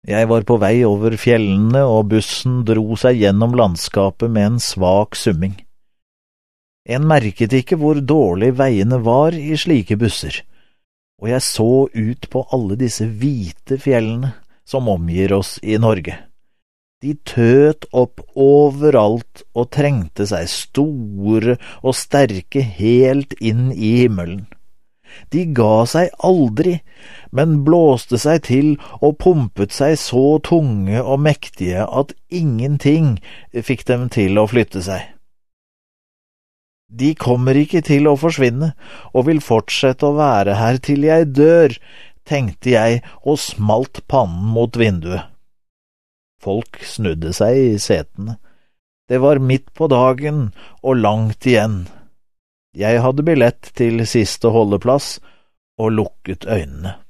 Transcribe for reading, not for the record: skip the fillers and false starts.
Jeg var på vei over fjellene, og bussen dro seg gjennom landskapet med en svak summing. En merket ikke hvor dårlig veiene var i slike busser, og jeg så ut på alle disse hvite fjellene som omgir oss i Norge. De tøt opp overalt og trengte seg store og sterke helt inn i himmelen. De ga seg aldri, men blåste seg til og pumpet seg så tunge og mektige at ingenting fikk dem til å flytte seg. De kommer ikke til å forsvinne, og vil fortsette å være her til jeg dør, tenkte jeg og smalt pannen mot vinduet. Folk snudde seg i setene. Det var midt på dagen og langt igjen. Jeg hadde billett til siste holdeplass og lukket øynene.